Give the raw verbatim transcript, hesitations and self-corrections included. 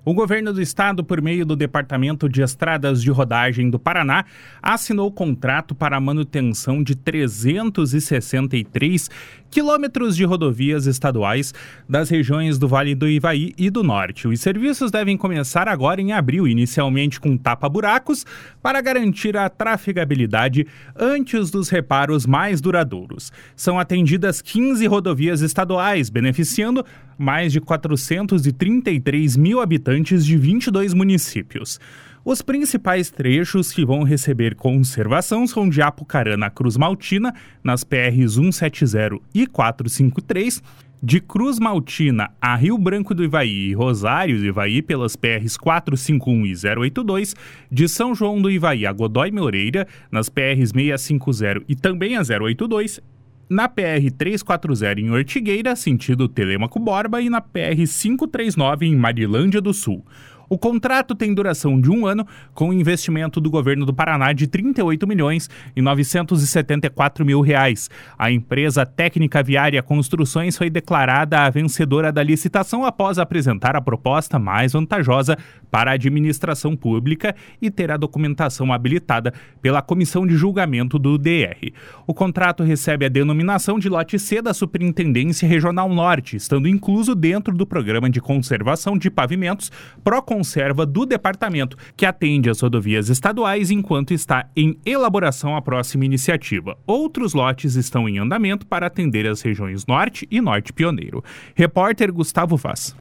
O governo do estado, por meio do Departamento de Estradas de Rodagem do Paraná, assinou contrato para a manutenção de trezentos e sessenta e três quilômetros de rodovias estaduais das regiões do Vale do Ivaí e do Norte. Os serviços devem começar agora em abril, inicialmente com tapa-buracos, para garantir a trafegabilidade antes dos reparos mais duradouros. São atendidas quinze rodovias estaduais, beneficiando mais de quatrocentos e trinta e três mil habitantes de vinte e dois municípios. Os principais trechos que vão receber conservação são de Apucarana a Cruz Maltina, nas P Rs cento e setenta e quatrocentos e cinquenta e três, de Cruz Maltina a Rio Branco do Ivaí e Rosário do Ivaí pelas P Rs quatrocentos e cinquenta e um e zero oitenta e dois, de São João do Ivaí a Godói Moreira, nas P Rs seiscentos e cinquenta e também a zero oitenta e dois, na P R trezentos e quarenta em Ortigueira, sentido Telêmaco Borba, e na P R quinhentos e trinta e nove em Marilândia do Sul. O contrato tem duração de um ano, com investimento do governo do Paraná de trinta e oito milhões e novecentos e setenta e quatro mil reais. A empresa Técnica Viária Construções foi declarada a vencedora da licitação após apresentar a proposta mais vantajosa para a administração pública e ter a documentação habilitada pela Comissão de Julgamento do D R. O contrato recebe a denominação de lote C da Superintendência Regional Norte, estando incluso dentro do Programa de Conservação de Pavimentos Proconserva do Departamento, que atende as rodovias estaduais enquanto está em elaboração a próxima iniciativa. Outros lotes estão em andamento para atender as regiões Norte e Norte Pioneiro. Repórter Gustavo Vaz.